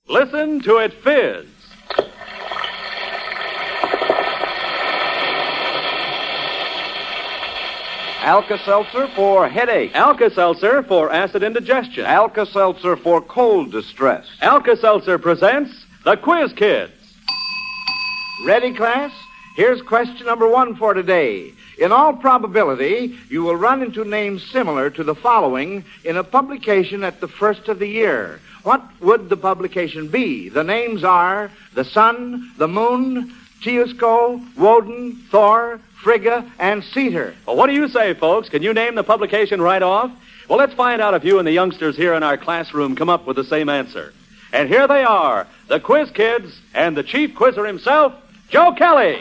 Listen to it fizz. Alka-Seltzer for headache. Alka-Seltzer for acid indigestion. Alka-Seltzer for cold distress. Alka-Seltzer presents the Quiz Kids. Ready, class? Here's question number 1 for today. In all probability, you will run into names similar to the following in a publication at the first of the year. What would the publication be? The names are the Sun, the Moon, Teosco, Woden, Thor, Frigga, and Cedar. Well, what do you say, folks? Can you name the publication right off? Well, let's find out if you and the youngsters here in our classroom come up with the same answer. And here they are, the Quiz Kids and the chief quizzer himself, Joe Kelly.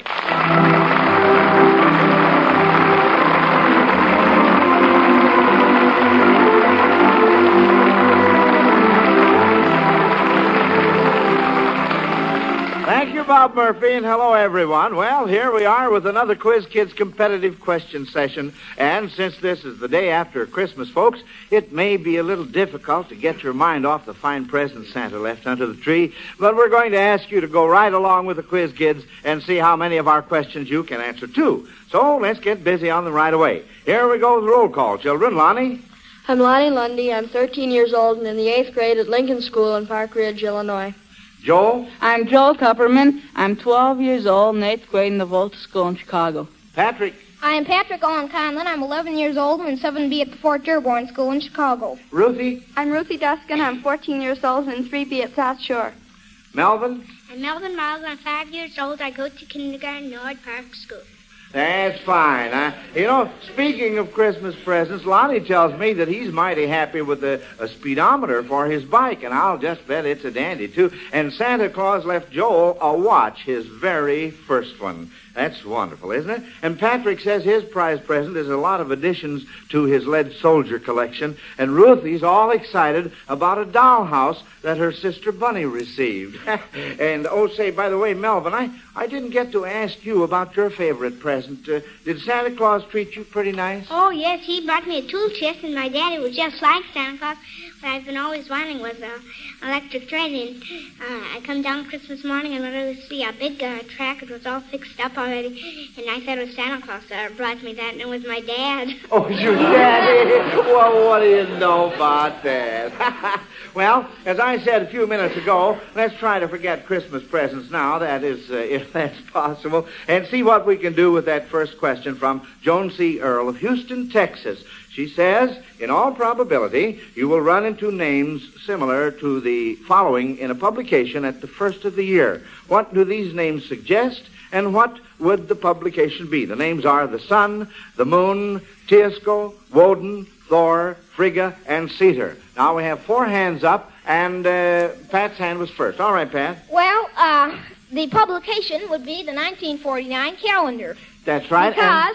Thank you, Bob Murphy, and hello, everyone. Well, here we are with another Quiz Kids competitive question session. And since this is the day after Christmas, folks, it may be a little difficult to get your mind off the fine presents Santa left under the tree. But we're going to ask you to go right along with the Quiz Kids and see how many of our questions you can answer, too. So let's get busy on them right away. Here we go with roll call, children. Lonnie? I'm Lonnie Lundy. I'm 13 years old and in the 8th grade at Lincoln School in Park Ridge, Illinois. Joe? I'm Joel Tupperman. I'm 12 years old in 8th grade in the Volta School in Chicago. Patrick? I'm Patrick Owen Conlon. I'm 11 years old and in 7B at the Fort Dearborn School in Chicago. Ruthie? I'm Ruthie Duskin. I'm 14 years old and in 3B at South Shore. Melvin? I'm Melvin Miles. I'm 5 years old. I go to kindergarten, Norwood Park School. That's fine. Speaking of Christmas presents, Lonnie tells me that he's mighty happy with a speedometer for his bike, and I'll just bet it's a dandy, too. And Santa Claus left Joel a watch, his very first one. That's wonderful, isn't it? And Patrick says his prize present is a lot of additions to his lead soldier collection. And Ruthie's all excited about a dollhouse that her sister Bunny received. And, say, by the way, Melvin, I didn't get to ask you about your favorite present. Did Santa Claus treat you pretty nice? Oh, yes, he brought me a tool chest, and my daddy was just like Santa Claus. What I've been always wanting was an electric train. And I come down Christmas morning and literally see a big track. It was all fixed up already. And I said it was Santa Claus that brought me that, and it was my dad. Oh, your daddy? Well, what do you know about that? Well, as I said a few minutes ago, let's try to forget Christmas presents now, that is, if that's possible, and see what we can do with that first question from Joan C. Earl of Houston, Texas. She says, in all probability, you will run into names similar to the following in a publication at the first of the year. What do these names suggest, and what would the publication be? The names are the Sun, the Moon, Teosco, Woden, Thor, Frigga, and Cedar. Now we have 4 hands up, and Pat's hand was first. All right, Pat. Well, the publication would be the 1949 calendar. That's right. Because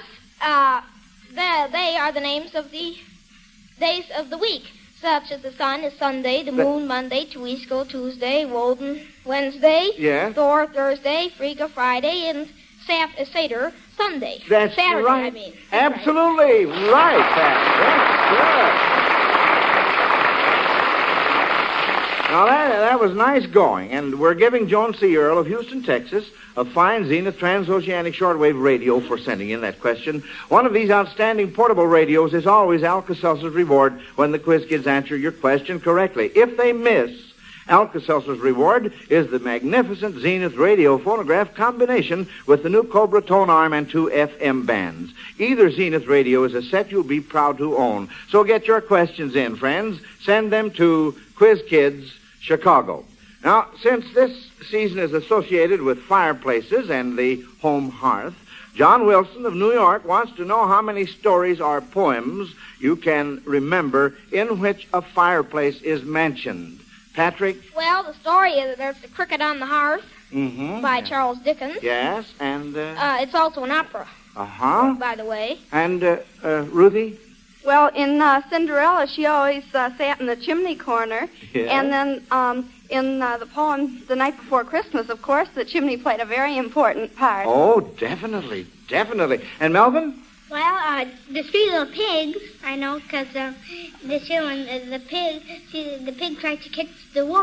they are the names of the days of the week, such as the Sun is Sunday, the Moon Monday, Teosco Tuesday, Woden Wednesday, yes. Thor Thursday, Frigga Friday, and Cedar Sunday. That's Saturday, right. I mean. That's absolutely right, Pat. That's good. Now, that was nice going, and we're giving Joan C. Earl of Houston, Texas, a fine Zenith transoceanic shortwave radio for sending in that question. One of these outstanding portable radios is always Alka-Seltzer's reward when the Quiz Kids answer your question correctly. If they miss, Alka-Seltzer's reward is the magnificent Zenith radio phonograph combination with the new Cobra tone arm and 2 FM bands. Either Zenith radio is a set you'll be proud to own. So get your questions in, friends. Send them to Quiz Kids, Chicago. Now, since this season is associated with fireplaces and the home hearth, John Wilson of New York wants to know how many stories or poems you can remember in which a fireplace is mentioned. Patrick? Well, the story is there's The Cricket on the Hearth by Charles Dickens. Yes, and... it's also an opera. Uh-huh. By the way. And, Ruthie? Well, in Cinderella, she always sat in the chimney corner. Yes. And then in the poem The Night Before Christmas, of course, the chimney played a very important part. Oh, definitely, definitely. And Melvin? Well, the 3 little pigs, I know, because this year when the pig tried to catch the wolf,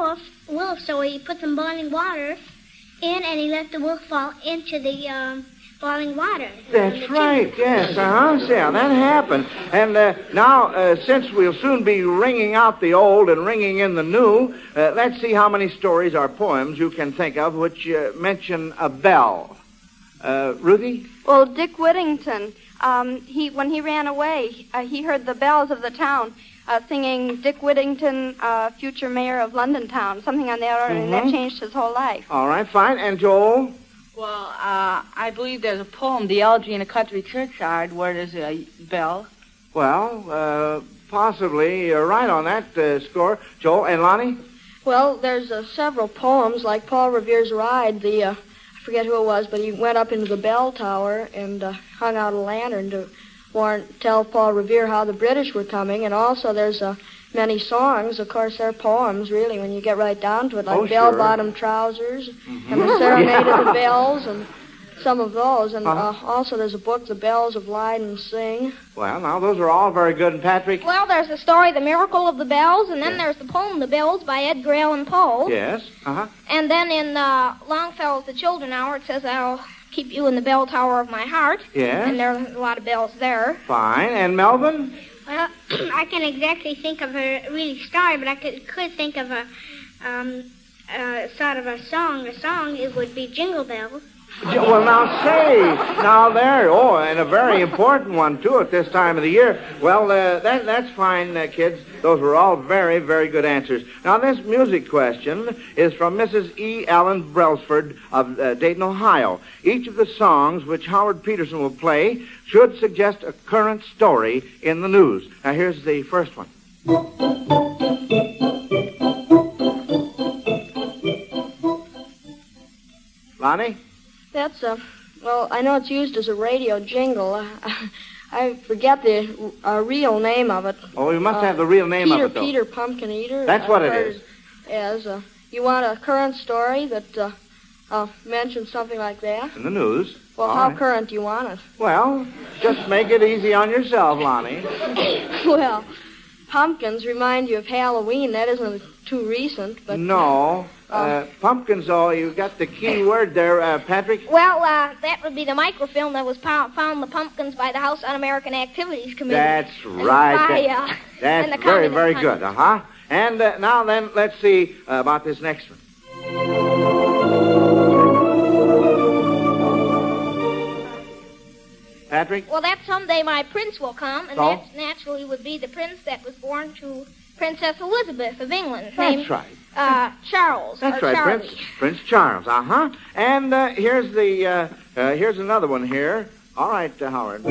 wolf, so he put some boiling water in, and he let the wolf fall into the boiling water. That's right, yes, See how that happened. And now, since we'll soon be ringing out the old and ringing in the new, let's see how many stories or poems you can think of which mention a bell. Ruthie? Well, Dick Whittington, when he ran away, he heard the bells of the town singing Dick Whittington, future mayor of London town, something on that order, and that changed his whole life. All right, fine. And Joel? Well, I believe there's a poem, The Elegy in a Country Churchyard, where there's a bell. Well, possibly you're right on that score. Joel and Lonnie? Well, there's several poems, like Paul Revere's Ride. I forget who it was, but he went up into the bell tower and hung out a lantern to tell Paul Revere how the British were coming. And also there's many songs. Of course, they're poems, really, when you get right down to it, like Bell-Bottom Trousers and the Serenade of the Bells and some of those. And also there's a book, The Bells of Leyden Sing. Well, now, those are all very good. And Patrick? Well, there's the story, The Miracle of the Bells, and then there's the poem, The Bells, by Edgar Allan Poe. Yes, And then in Longfellow's The Children Hour, it says, I'll keep you in the bell tower of my heart. Yes. And there are a lot of bells there. Fine. And Melvin? Well, I can't exactly think of a really story, but I could think of a sort of a song. A song, it would be Jingle Bells. Well, now there. Oh, and a very important one, too, at this time of the year. Well, that's fine, kids. Those were all very, very good answers. Now, this music question is from Mrs. E. Allen Brailsford of Dayton, Ohio. Each of the songs which Howard Peterson will play should suggest a current story in the news. Now, here's the first one. Lonnie? That's, well, I know it's used as a radio jingle. I forget the real name of it. Oh, you must have the real name of it, though. Peter Pumpkin Eater. That's what it is. As you want a current story that mentions something like that? In the news. Well, how current do you want it? Well, just make it easy on yourself, Lonnie. Well, pumpkins remind you of Halloween. That isn't too recent, but... No. Pumpkins, you got the key word there, Patrick. Well, that would be the microfilm that was found the pumpkins by the House Un-American Activities Committee. That's right. That's very, very good. And now then, let's see about this next one. Patrick? Well, that someday my prince will come, and that naturally would be the prince that was born to Princess Elizabeth of England. That's right. Charles. That's right, Prince Charles. And here's another one here. All right, Howard.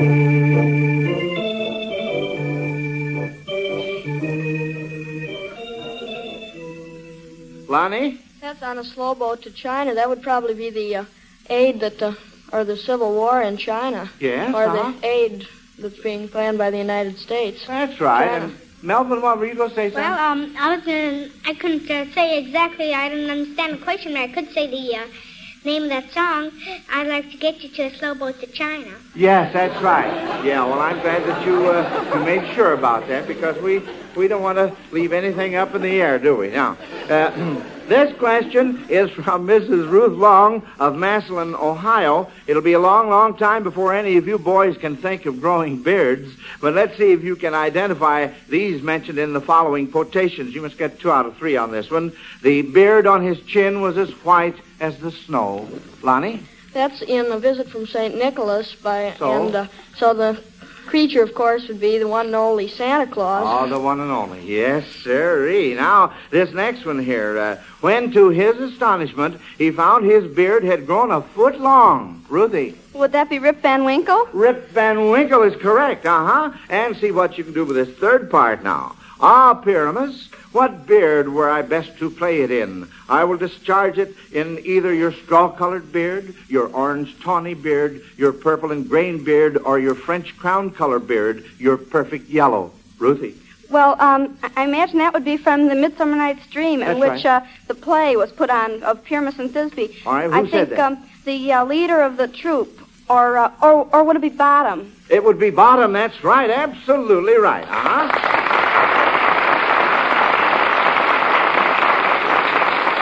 Lonnie? That's On a Slow Boat to China. That would probably be the aid that, or the Civil War in China. Yes. Or the aid that's being planned by the United States. That's right. And Melvin, what were you going to say, something? Well, I couldn't say exactly. I didn't understand the question, but I could say the name of that song. I'd like to get you to a slow boat to China. Yes, that's right. Yeah, well, I'm glad that you made sure about that, because we don't want to leave anything up in the air, do we? Now, this question is from Mrs. Ruth Long of Massillon, Ohio. It'll be a long, long time before any of you boys can think of growing beards, but let's see if you can identify these mentioned in the following quotations. You must get 2 out of 3 on this one. The beard on his chin was as white as the snow. Lonnie? That's in A Visit from St. Nicholas So the creature, of course, would be the one and only Santa Claus. Oh, the one and only. Yes, sirree. Now, this next one here. When, to his astonishment, he found his beard had grown a foot long. Ruthie? Would that be Rip Van Winkle? Rip Van Winkle is correct, And see what you can do with this third part now. Pyramus, what beard were I best to play it in? I will discharge it in either your straw-colored beard, your orange-tawny beard, your purple and grain beard, or your French crown-color beard, your perfect yellow. Ruthie? Well, I imagine that would be from the Midsummer Night's Dream, in which the play was put on of Pyramus and Thisbe. All right, who said that? I think the leader of the troupe, or would it be Bottom? It would be Bottom, that's right, absolutely right.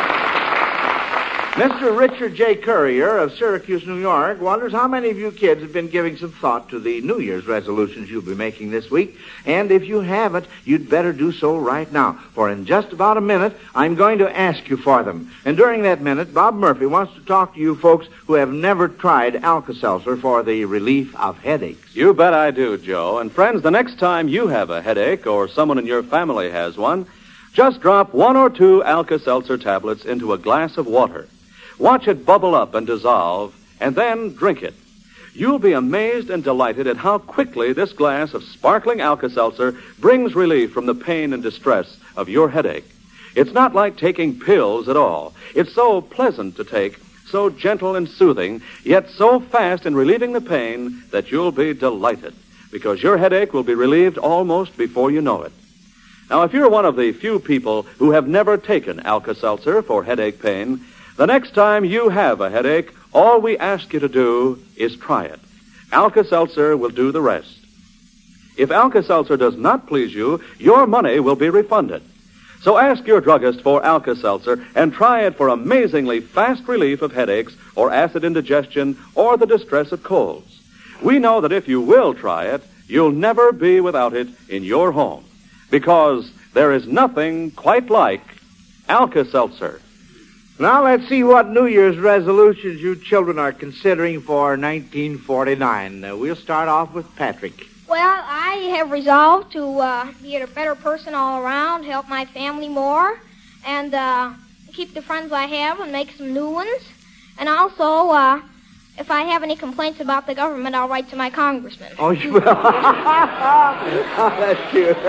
Mr. Richard J. Courier of Syracuse, New York, wonders how many of you kids have been giving some thought to the New Year's resolutions you'll be making this week. And if you haven't, you'd better do so right now. For in just about a minute, I'm going to ask you for them. And during that minute, Bob Murphy wants to talk to you folks who have never tried Alka-Seltzer for the relief of headaches. You bet I do, Joe. And friends, the next time you have a headache or someone in your family has one, just drop 1 or 2 Alka-Seltzer tablets into a glass of water. Watch it bubble up and dissolve, and then drink it. You'll be amazed and delighted at how quickly this glass of sparkling Alka-Seltzer brings relief from the pain and distress of your headache. It's not like taking pills at all. It's so pleasant to take, so gentle and soothing, yet so fast in relieving the pain that you'll be delighted, because your headache will be relieved almost before you know it. Now, if you're one of the few people who have never taken Alka-Seltzer for headache pain, the next time you have a headache, all we ask you to do is try it. Alka-Seltzer will do the rest. If Alka-Seltzer does not please you, your money will be refunded. So ask your druggist for Alka-Seltzer and try it for amazingly fast relief of headaches or acid indigestion or the distress of colds. We know that if you will try it, you'll never be without it in your home, because there is nothing quite like Alka-Seltzer. Now let's see what New Year's resolutions you children are considering for 1949. We'll start off with Patrick. Well, I have resolved to be a better person all around, help my family more, and keep the friends I have and make some new ones. And also, if I have any complaints about the government, I'll write to my congressman. Oh, you will? Oh, that's cute.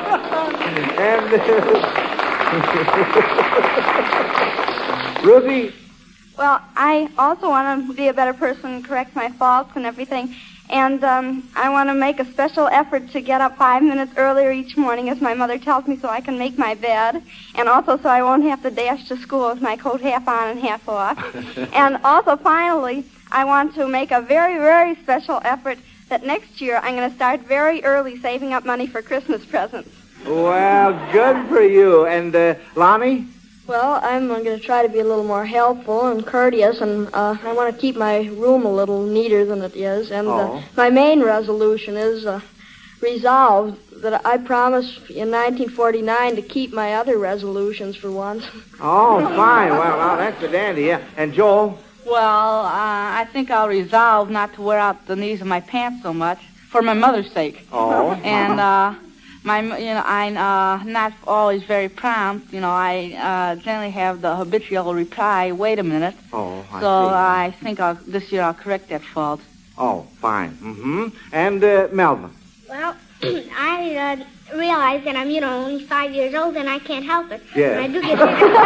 And Ruthie? Well, I also want to be a better person, correct my faults and everything. And I want to make a special effort to get up 5 minutes earlier each morning, as my mother tells me, so I can make my bed. And also so I won't have to dash to school with my coat half on and half off. And also, finally, I want to make a very, very special effort that next year I'm going to start very early saving up money for Christmas presents. Well, good for you. And Lonnie? Well, I'm going to try to be a little more helpful and courteous, and I want to keep my room a little neater than it is. And my main resolution is resolved that I promise in 1949 to keep my other resolutions for once. Oh, fine. Well, now that's a dandy, yeah. And Joel? Well, I think I'll resolve not to wear out the knees of my pants so much for my mother's sake. Oh. And I'm not always very prompt. I generally have the habitual reply, wait a minute. Oh, I see. I think this year I'll correct that fault. Oh, fine. Mm-hmm. And Melvin? Well, I realize that I'm, only 5 years old and I can't help it. Yeah. And I do get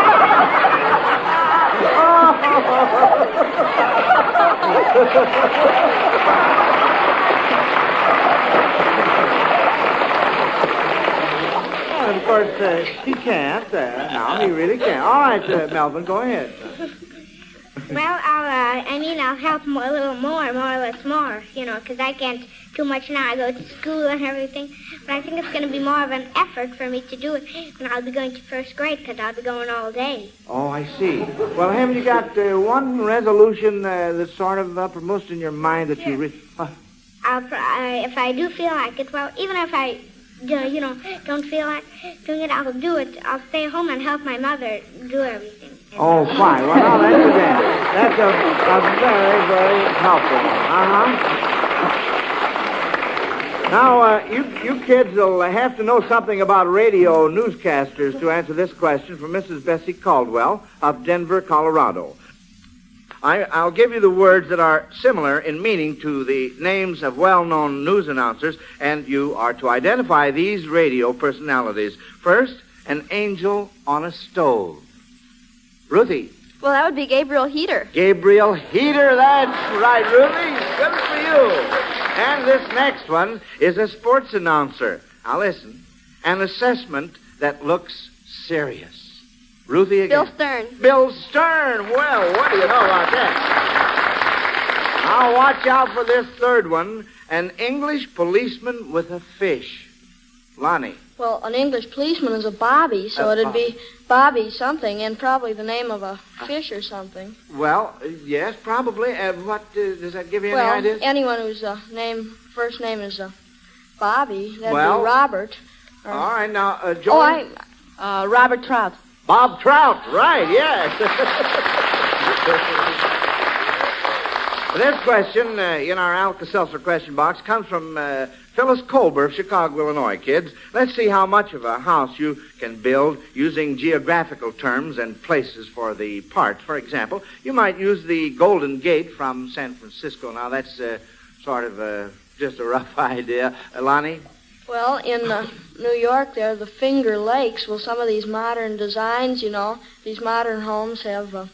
Of course, he can't. No, he really can't. All right, Melvin, go ahead. Well, I'll help a little more or less more, because I can't too much now. I go to school and everything. But I think it's going to be more of an effort for me to do it when I'll be going to first grade, because I'll be going all day. Oh, I see. Well, haven't you got one resolution that's sort of uppermost in your mind that you... If I do feel like it, well, even if I... don't feel like doing it, I'll do it. I'll stay home and help my mother do everything. Oh, fine. Well, now, that's a dandy. That's a very, very helpful one. Now, you kids will have to know something about radio newscasters to answer this question from Mrs. Bessie Caldwell of Denver, Colorado. I'll give you the words that are similar in meaning to the names of well-known news announcers, and you are to identify these radio personalities. First, an angel on a stove. Ruthie. Well, that would be Gabriel Heater. Gabriel Heater, that's right, Ruthie. Good for you. And this next one is a sports announcer. Now listen, an assessment that looks serious. Ruthie again. Bill Stern. Bill Stern. Well, what do you know about that? Now watch out for this third one. An English policeman with a fish. Lonnie. Well, an English policeman is a Bobby, so it'd be Bobby something, and probably the name of a fish or something. Well, yes, probably. What does that give you Well, any ideas? anyone whose first name is Bobby, that'd Well, be Robert. All right, now, Joel. Robert Trout. Bob Trout, right, yes. This question in our Alka-Seltzer question box comes from Phyllis Colber of Chicago, Illinois, kids. Let's see how much of a house you can build using geographical terms and places for the parts. For example, you might use the Golden Gate from San Francisco. Now, that's sort of just a rough idea. Lonnie? Well, in New York, there are the Finger Lakes. Well, some of these modern designs, these modern homes have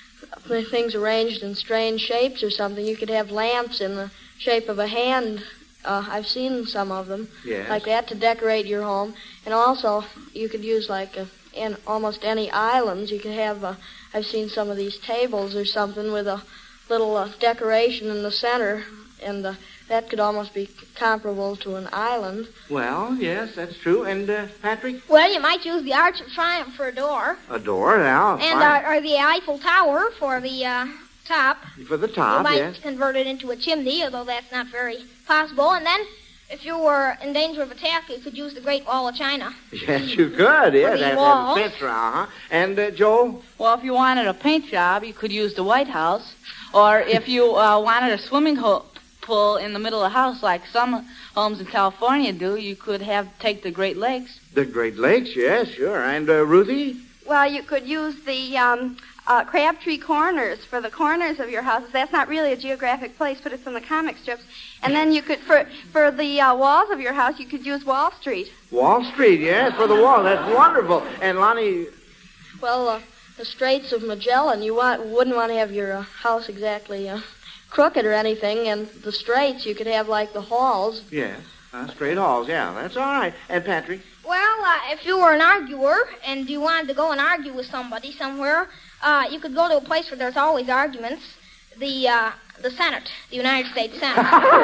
things arranged in strange shapes or something. You could have lamps in the shape of a hand. I've seen some of them like that to decorate your home. And also, you could use in almost any islands. You could have, I've seen some of these tables or something with a little decoration in the center, and that could almost be comparable to an island. Well, yes, that's true. And, Patrick? Well, you might use the Arch of Triumph for a door. A door, now. And or the Eiffel Tower for the top. For the top, you might yes. convert it into a chimney, although that's not very possible. And then, if you were in danger of attack, you could use the Great Wall of China. Yes, you could. Yes, the wall. And, Joel? Well, if you wanted a paint job, you could use the White House. Or if you wanted a swimming pool in the middle of the house, like some homes in California do, you could take the Great Lakes. The Great Lakes, yes, sure. And, Ruthie? Well, you could use the Crabtree Corners for the corners of your houses. That's not really a geographic place, but it's in the comic strips. And then you could, for the walls of your house, you could use Wall Street. Wall Street, yes, for the wall. That's wonderful. And, Lonnie? Well, the Straits of Magellan, you wouldn't want to have your house exactly crooked or anything, and the straits, you could have the halls. Yes, straight halls, yeah, that's all right. And Patrick? Well, if you were an arguer and you wanted to go and argue with somebody somewhere, you could go to a place where there's always arguments, the Senate, the United States Senate.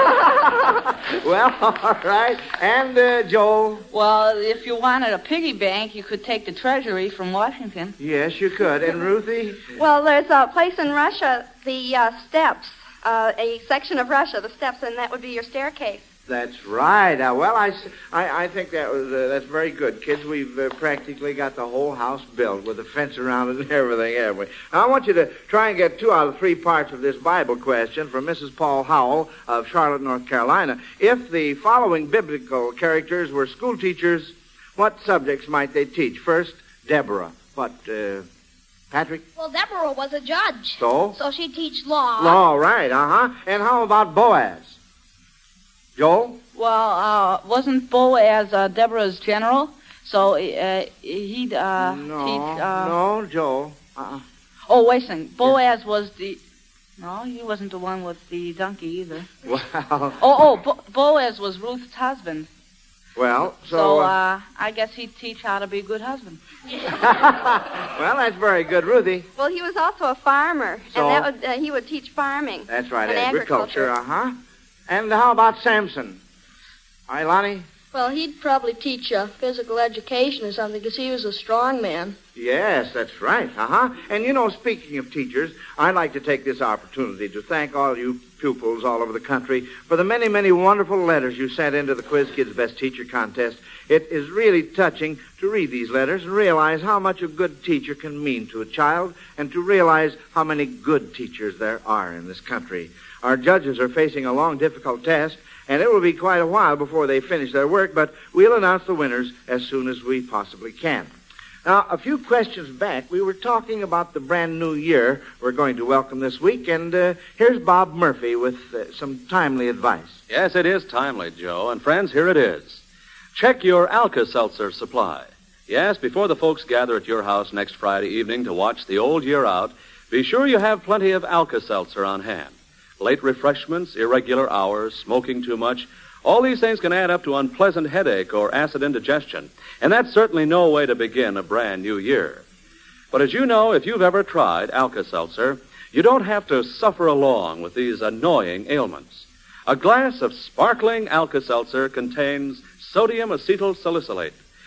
Well, all right. And, Joel? Well, if you wanted a piggy bank, you could take the Treasury from Washington. Yes, you could. And Ruthie? Well, there's a place in Russia, the steppes, a section of Russia, the steppes, and that would be your staircase. That's right. Well, I think that's very good, kids. We've practically got the whole house built with a fence around it and everything, haven't we? Now, I want you to try and get 2 out of 3 parts of this Bible question from Mrs. Paul Howell of Charlotte, North Carolina. If the following biblical characters were school teachers, what subjects might they teach? First, Deborah. What, Patrick? Well, Deborah was a judge. So? So she'd teach law. Law, right, And how about Boaz? Joel? Well, wasn't Boaz Deborah's general? So he'd teach... No, Joel. Oh, wait a second. Boaz was the... No, he wasn't the one with the donkey either. Well... Boaz was Ruth's husband. Well, So, I guess he'd teach how to be a good husband. Well, that's very good, Ruthie. Well, he was also a farmer, So? and he would teach farming. That's right, and agriculture, And how about Samson? All right, Lonnie? Well, he'd probably teach physical education or something, because he was a strong man. Yes, that's right, And, speaking of teachers, I'd like to take this opportunity to thank all you pupils all over the country for the many, many wonderful letters you sent into the Quiz Kids Best Teacher Contest. It is really touching to read these letters and realize how much a good teacher can mean to a child, and to realize how many good teachers there are in this country. Our judges are facing a long, difficult test, and it will be quite a while before they finish their work, but we'll announce the winners as soon as we possibly can. Now, a few questions back, we were talking about the brand new year we're going to welcome this week, and here's Bob Murphy with some timely advice. Yes, it is timely, Joe. And friends, here it is. Check your Alka-Seltzer supply. Yes, before the folks gather at your house next Friday evening to watch the old year out, be sure you have plenty of Alka-Seltzer on hand. Late refreshments, irregular hours, smoking too much, all these things can add up to unpleasant headache or acid indigestion, and that's certainly no way to begin a brand new year. But as you know, if you've ever tried Alka-Seltzer, you don't have to suffer along with these annoying ailments. A glass of sparkling Alka-Seltzer contains sodium acetyl salicylate,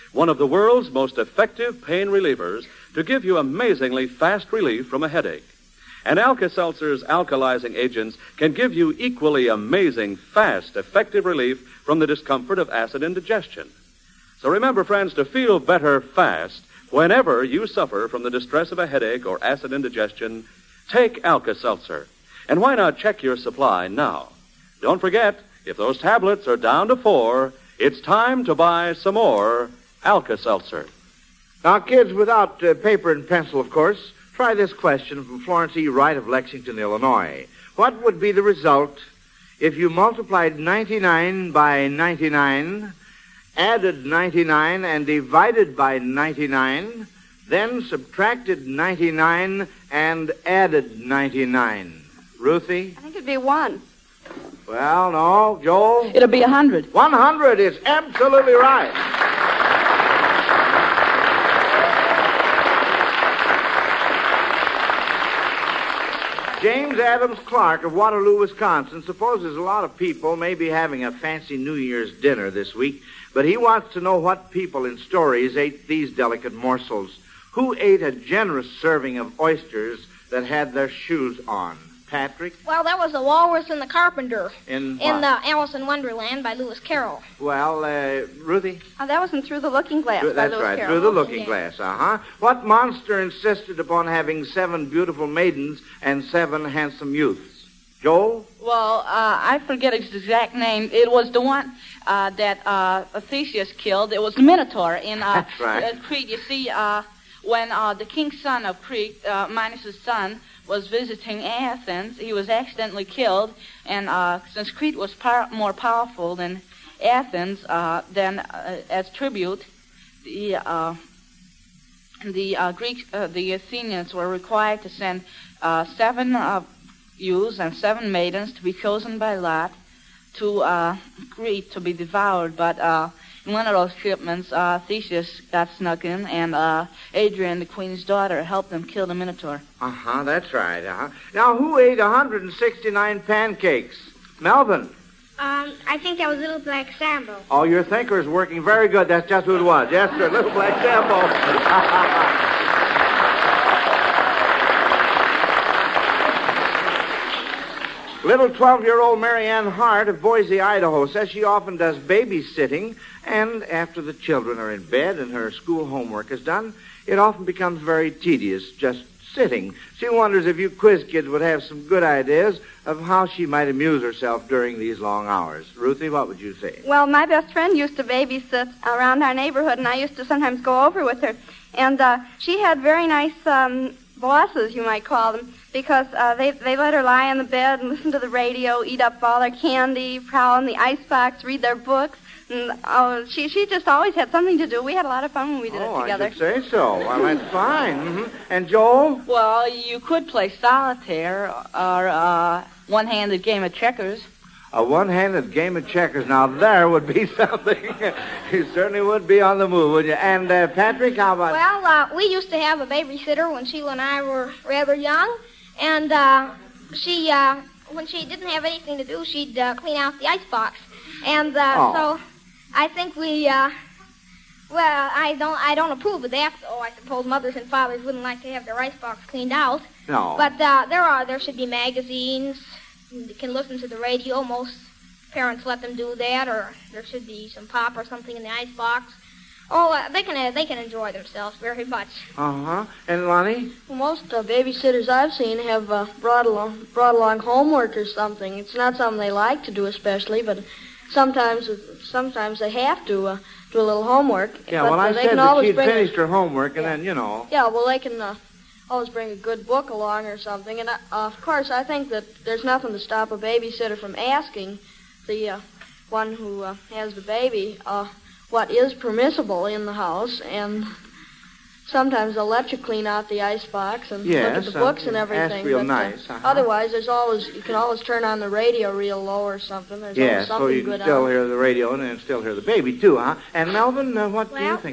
one of the world's most effective pain relievers to give you amazingly fast relief from a headache. And Alka-Seltzer's alkalizing agents can give you equally amazing, fast, effective relief from the discomfort of acid indigestion. So remember, friends, to feel better fast whenever you suffer from the distress of a headache or acid indigestion, take Alka-Seltzer. And why not check your supply now? Don't forget, if those tablets are down to 4, it's time to buy some more Alka-Seltzer. Now, kids, without paper and pencil, of course, try this question from Florence E. Wright of Lexington, Illinois. What would be the result if you multiplied 99 by 99, added 99, and divided by 99, then subtracted 99 and added 99? Ruthie? I think it'd be 1. Well, no. Joel? It'll be 100. 100 is absolutely right. James Adams Clark of Waterloo, Wisconsin, supposes a lot of people may be having a fancy New Year's dinner this week, but he wants to know what people in stories ate these delicate morsels. Who ate a generous serving of oysters that had their shoes on? Patrick? Well, that was the Walrus and the Carpenter. In what? In Alice in Wonderland by Lewis Carroll. Well, Ruthie? Oh, that was in Through the Looking Glass by That's Lewis right, Carroll. Through the Looking Glass, What monster insisted upon having 7 beautiful maidens and 7 handsome youths? Joel? Well, I forget its exact name. It was the one that Theseus killed. It was the Minotaur in That's right. Crete. You see, when the king's son of Crete, Minos' son, was visiting Athens, he was accidentally killed, and since Crete was more powerful than Athens, then as tribute, the Athenians were required to send 7 youths and 7 maidens to be chosen by lot to Crete to be devoured, but in one of those shipments, Theseus got snuck in, and Adrian, the queen's daughter, helped them kill the Minotaur. That's right, Now, who ate 169 pancakes? Melvin? I think that was Little Black Sambo. Oh, your thinker's working very good. That's just who it was. Yes, sir, Little Black Sambo. Little 12-year-old Marianne Hart of Boise, Idaho, says she often does babysitting, and after the children are in bed and her school homework is done, it often becomes very tedious just sitting. She wonders if you quiz kids would have some good ideas of how she might amuse herself during these long hours. Ruthie, what would you say? Well, my best friend used to babysit around our neighborhood, and I used to sometimes go over with her. And she had very nice bosses, you might call them, because they let her lie on the bed and listen to the radio, eat up all their candy, prowl in the icebox, read their books. And she just always had something to do. We had a lot of fun when we did it together. I should say so. Well, that's fine. Mm-hmm. And Joel? Well, you could play solitaire or a one-handed game of checkers. A one-handed game of checkers. Now, there would be something. You certainly would be on the move, would you? And, Patrick, how about... Well, we used to have a babysitter when Sheila and I were rather young. And she, when she didn't have anything to do, she'd clean out the icebox. And so I think we... well, I don't approve of that, though. I suppose mothers and fathers wouldn't like to have their icebox cleaned out. No. But there should be magazines. You can listen to the radio. Most parents let them do that, or there should be some pop or something in the icebox. They can enjoy themselves very much. And Lonnie? Well, most babysitters I've seen have brought along homework or something. It's not something they like to do especially, but sometimes they have to do a little homework. Yeah, but well, I said that she'd finished her homework, and then, you know. Yeah, well, they can always bring a good book along or something. And, of course, I think that there's nothing to stop a babysitter from asking the one who has the baby what is permissible in the house. And sometimes they'll let you clean out the icebox and look at the books and everything. That's real nice. Otherwise, you can always turn on the radio real low or something. There's always something so you can still hear the radio and then still hear the baby, too, And, Melvin, what do you think?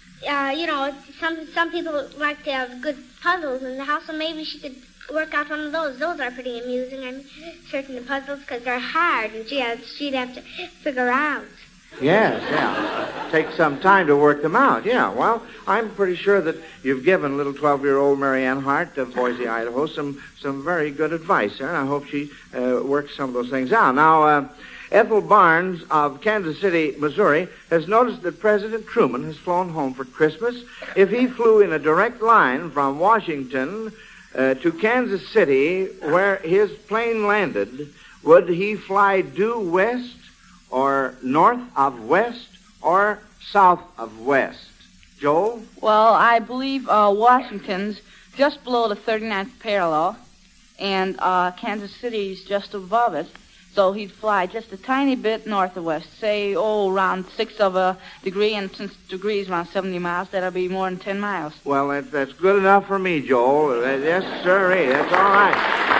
Some people like to have good puzzles in the house, so maybe she could work out one of those. Those are pretty amusing. I'm certain the puzzles, because they're hard, and she'd have to figure out. Yes, yeah. Take some time to work them out. Yeah, well, I'm pretty sure that you've given little 12-year-old Marianne Hart of Boise, Idaho, some very good advice there, and I hope she works some of those things out. Now, Ethel Barnes of Kansas City, Missouri, has noticed that President Truman has flown home for Christmas. If he flew in a direct line from Washington to Kansas City, where his plane landed, would he fly due west or north of west or south of west? Joel? Well, I believe Washington's just below the 39th parallel, and Kansas City's just above it. So he'd fly just a tiny bit north of west, say, around 1/6 of a degree, and since degrees around 70 miles, that'll be more than 10 miles. Well, that's good enough for me, Joel. Yes, sir, that's all right.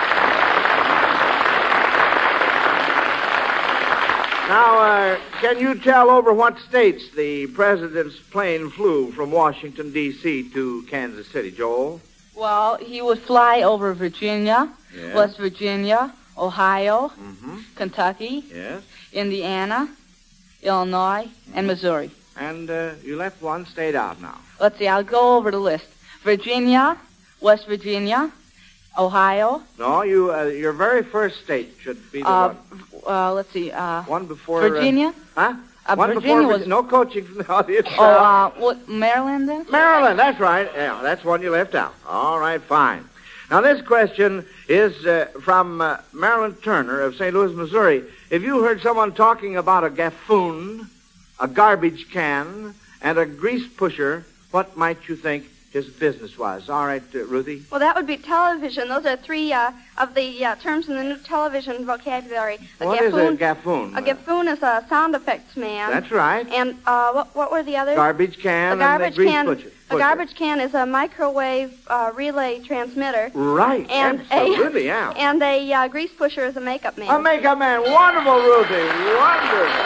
Now, can you tell over what states the president's plane flew from Washington, D.C. to Kansas City, Joel? Well, he would fly over Virginia, Yes. West Virginia, Ohio, Kentucky, Yes. Indiana, Illinois, and Missouri. And you left one state out now. Let's see, I'll go over the list. Virginia, West Virginia, Ohio. No, your very first state should be the one. Let's see. One before... Virginia? Huh? One Virginia before... was... No coaching from the audience. What, Maryland then? Maryland, that's right. Yeah, that's one you left out. All right, fine. Now, this question is from Marilyn Turner of St. Louis, Missouri. If you heard someone talking about a gaffoon, a garbage can, and a grease pusher, what might you think his business was? All right, Ruthie? Well, that would be television. Those are three of the terms in the new television vocabulary. What is a gaffoon? A gaffoon is a sound effects man. That's right. And what were the others? Garbage can and a grease pusher. A garbage can is a microwave relay transmitter. Right, absolutely, yeah. And a grease pusher is a makeup man. A makeup man. Wonderful, Ruthie. Wonderful.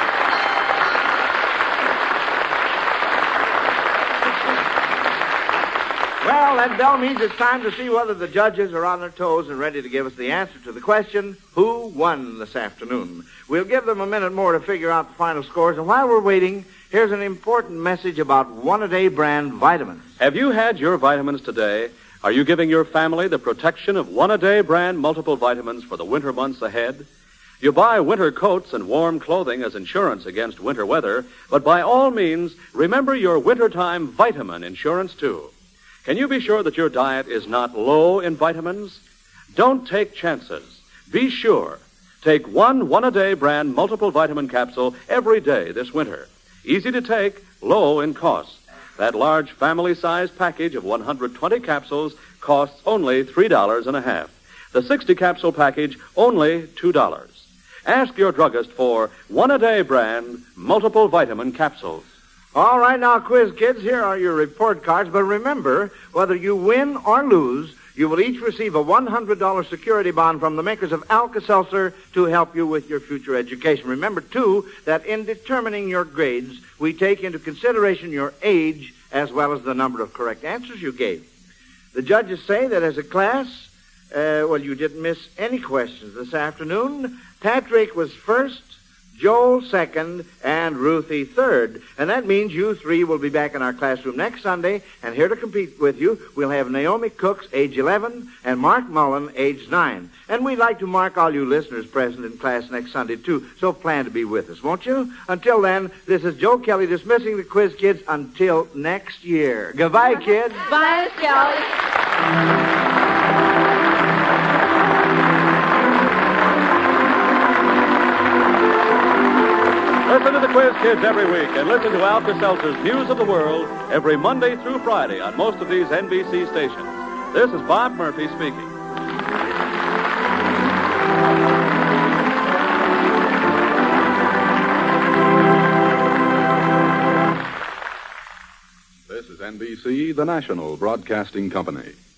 Well, that bell means it's time to see whether the judges are on their toes and ready to give us the answer to the question, who won this afternoon? We'll give them a minute more to figure out the final scores, and while we're waiting, here's an important message about One-A-Day brand vitamins. Have you had your vitamins today? Are you giving your family the protection of One-A-Day brand multiple vitamins for the winter months ahead? You buy winter coats and warm clothing as insurance against winter weather, but by all means, remember your wintertime vitamin insurance, too. Can you be sure that your diet is not low in vitamins? Don't take chances. Be sure. Take One-A-Day brand multiple vitamin capsule every day this winter. Easy to take, low in cost. That large family-sized package of 120 capsules costs only $3.50. The 60-capsule package, only $2. Ask your druggist for One-A-Day brand multiple vitamin capsules. All right, now, quiz kids, here are your report cards. But remember, whether you win or lose, you will each receive a $100 security bond from the makers of Alka-Seltzer to help you with your future education. Remember, too, that in determining your grades, we take into consideration your age as well as the number of correct answers you gave. The judges say that as a class, you didn't miss any questions this afternoon. Patrick was first, Joel second, and Ruthie third. And that means you three will be back in our classroom next Sunday, and here to compete with you, we'll have Naomi Cooks, age 11, and Mark Mullen, age 9. And we'd like to mark all you listeners present in class next Sunday, too, so plan to be with us, won't you? Until then, this is Joe Kelly dismissing the quiz kids until next year. Goodbye, kids. Bye, Miss Kelly. Listen to the Quiz Kids every week and listen to Alka-Seltzer's News of the World every Monday through Friday on most of these NBC stations. This is Bob Murphy speaking. This is NBC, the national broadcasting company.